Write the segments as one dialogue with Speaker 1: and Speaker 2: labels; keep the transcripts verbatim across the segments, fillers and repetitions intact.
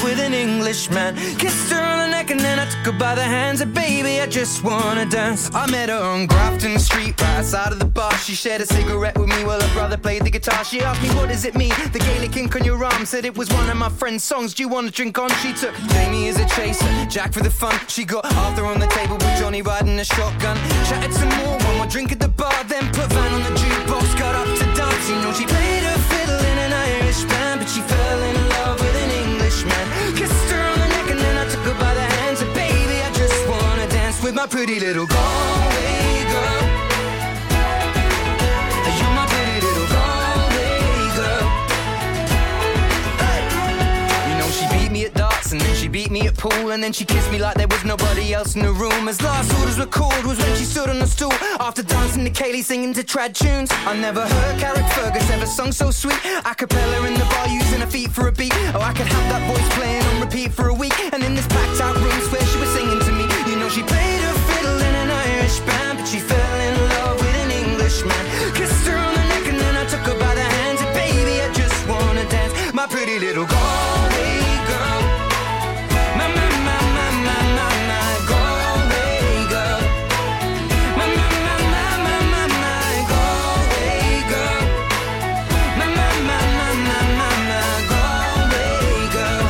Speaker 1: with an Englishman. Kissed her on the neck and then I took her by the hands. And baby, I just wanna dance. I met her on Grafton Street, right outside of the bar. She shared a cigarette with me while her brother played the guitar. She asked me, what does it mean? The Gaelic ink on your arm. Said it was one of my friend's songs. Do you want to drink on? She took Jamie as a chaser, Jack for the fun. She got Arthur on the table with Johnny riding a shotgun. Chatted some more, one more drink at the bar. Then put Van on the jukebox, got up to dance. You know she played her fiddle in an Irish band, but she fell in love with an Englishman. Kissed her on the neck and then I took her by the hands. And baby, I just wanna dance with my pretty little Galway girl. You're my pretty little Galway girl. Hey. You know she beat me at darts and then she beat me at pool, and then she kissed me like there was nobody else in the room. As last orders were called was when she stood on the stool after dancing to Kaylee singing to trad tunes. I never heard Carrick Fergus ever sung so sweet. A cappella in the bar using her feet for a beat. Oh, I could have that voice playing on repeat for a week. And in this packed out room where she was singing to me. You know she played her fiddle in an Irish band, but she fell in love with an Englishman. Kissed her on the neck and then I took her by the hands. And baby, I just wanna dance, my pretty little Galway girl. My, my, my, my, my, my, my Galway girl. My, my, my, my, my, my, my Galway girl. My, my, my, my, my, my, my Galway girl.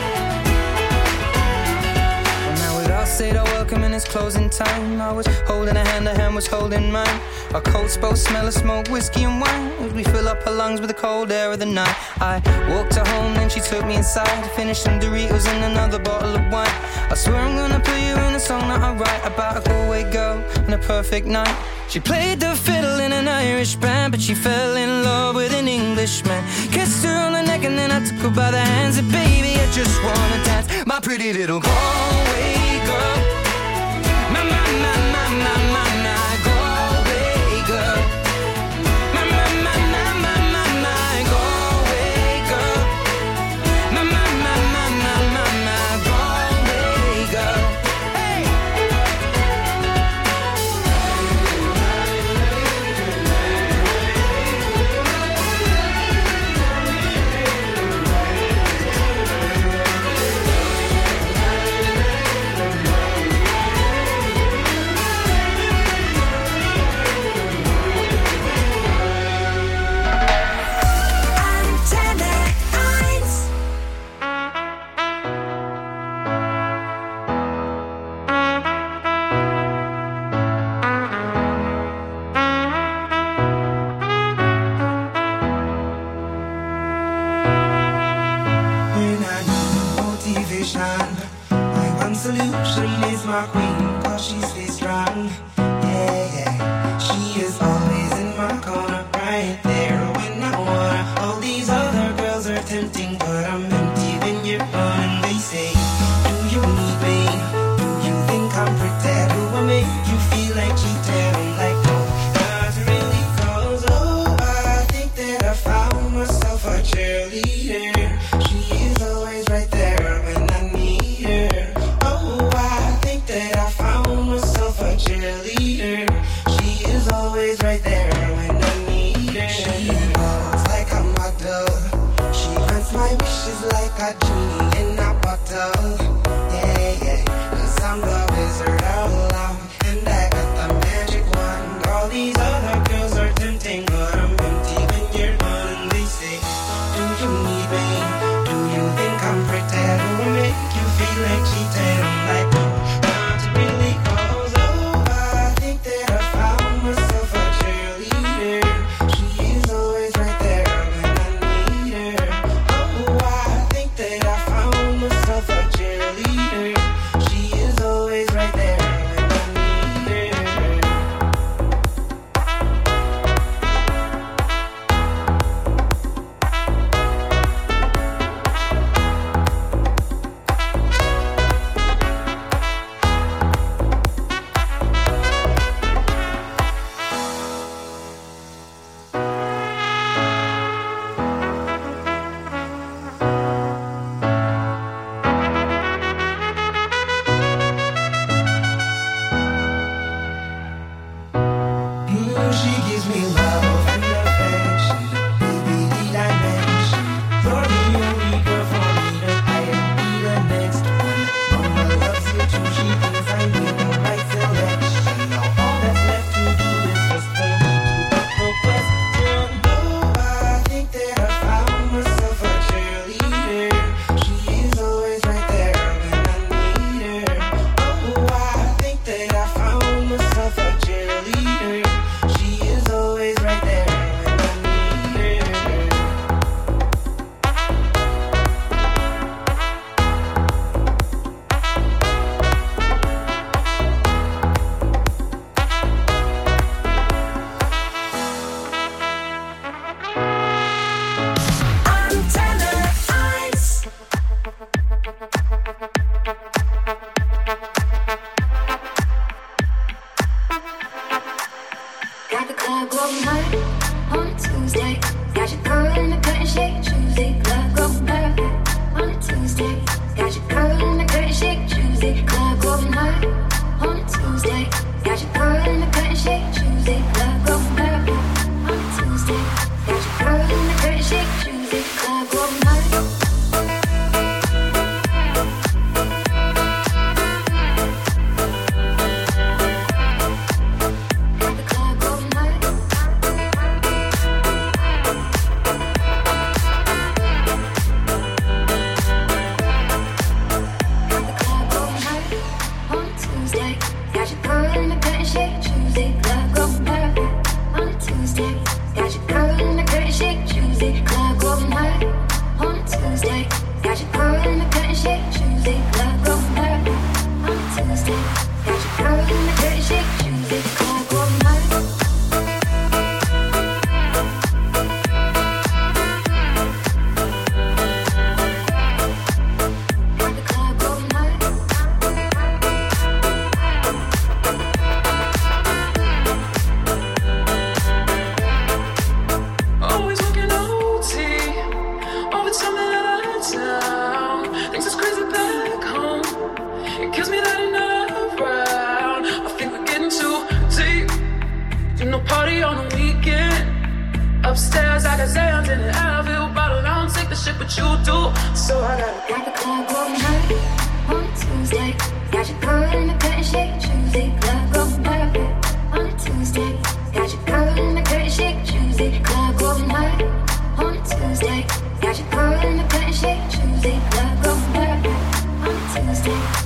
Speaker 1: Well, now we'd all said our welcome and it's closing time. I was holding her hand, her hand was holding mine. Our coats both smell of smoke, whiskey and wine, as we fill up her lungs with the cold air of the night. I walked her home, then she took me inside to finish some Doritos and another bottle of wine. I swear I'm gonna put you in a song that I write about a Galway girl and a perfect night. She played the fiddle in an Irish band, but she fell in love with an Englishman. Kissed her on the neck and then I took her by the hands. And baby, I just wanna dance, my pretty little Galway girl. My, my, my, my, my, my, my Galway girl. My, my, my, my, my, my, my Galway girl. My, my, my, my, my, my, my Galway girl. Hey!
Speaker 2: Solution is my queen, cause she stays strong. Yeah, yeah. She is always in my corner, right there when I wanna. All these other girls are tempting, but I'm empty when you're gone. And they say, do you need me? Do you think I'm pretty? Do I make you feel like cheating? I'm like, no, not really, cause oh, I think that I found myself a cheerleader. She is always right there when I need her. Oh, I think that I found myself a cheerleader.
Speaker 3: Tuesday.